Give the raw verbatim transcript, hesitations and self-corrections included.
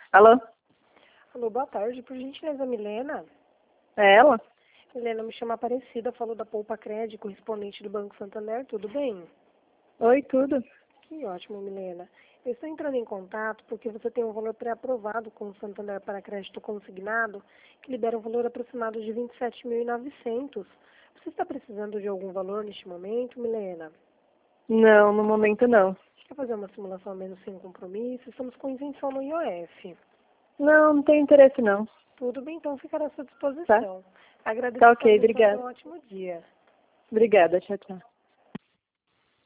Alô? Alô, boa tarde. Por gentileza, Milena. É ela? Milena, me chama Aparecida, falou da Poupa Crédito, correspondente do Banco Santander, tudo bem? Oi, tudo? Que ótimo, Milena. Eu estou entrando em contato porque você tem um valor pré-aprovado com o Santander para crédito consignado, que libera um valor aproximado de vinte e sete mil e novecentos. Você está precisando de algum valor neste momento, Milena? Não, no momento não. Quer fazer uma simulação menos sem compromisso? Estamos com isenção no I O F. Não, não tenho interesse não. Tudo bem, então ficará à sua Tá? disposição. Agradeço Tá a sua ok, atenção e tenha obrigada. um ótimo dia. Obrigada, tchau, tchau.